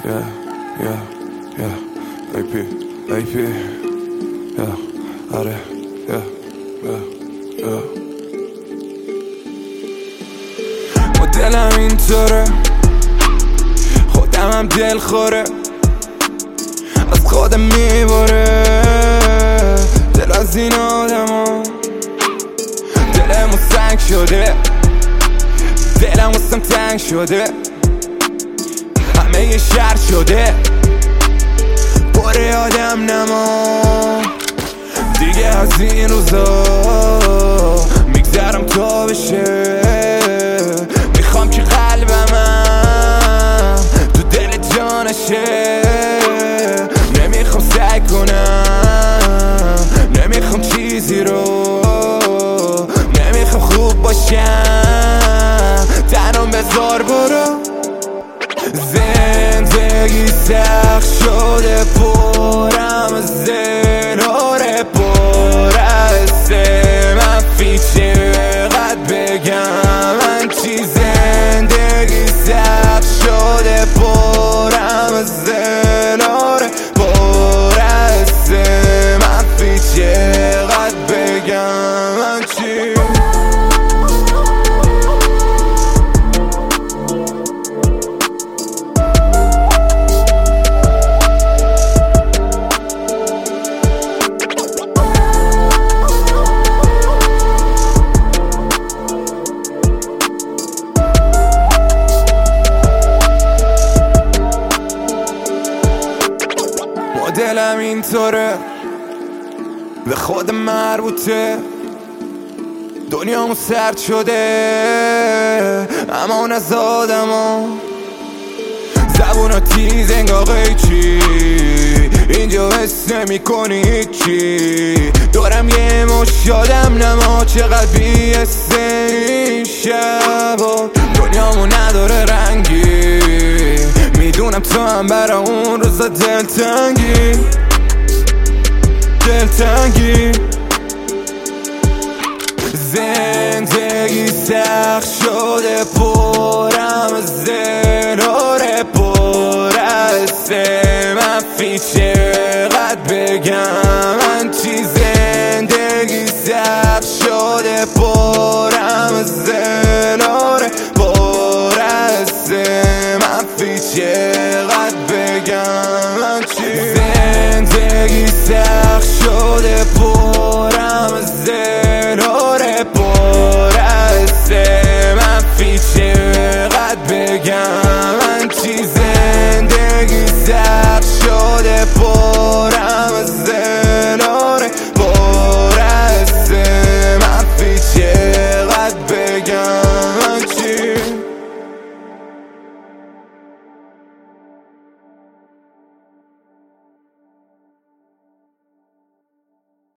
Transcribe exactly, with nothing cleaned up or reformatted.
yeah, yeah, yeah. ای پی ای پی yeah. آره yeah, yeah, yeah. و دلم اینطوره، خودم هم دل خوره، از خودم میباره دل از این آدم ها. دلم سنگ شده، دلم واسم تنگ شده، همه یه شهر شده باره آدم نما. دیگه از این روزا میگذرم تا بشه، میخوام که قلبمم تو دل جانشه. نمیخوام سعی کنم، نمیخوام چیزی رو، نمیخوام خوب باشم، تنم بذار برو. زندگی سخت شده، پرم از زناره، پر از منفی، چقدر بگم من چی. زندگی سخت شده، پرم از زناره، پر از منفی، چقدر بگم من چی. دلم اینطوره، به خودم مربوطه، دنیامو سرد شده، امان از آدم ها. زبونا تیز انگار قیچی، اینجا حس نمی کنی هیچی. دورم یه مش یادم نما، چقدر بی حس این شبا. دنیامو نداره رنگی، میدونم تو هم برا اون روزا دلتنگی، دلتنگی. زندگی سخت شده، پرم از زناره، پر از منفی، چقدر بگم من چی. زندگی سخت شده، پرم از زناره، پر از منفی، چقدر بگم من چی. زندگی سخت شده، پرم از زناره،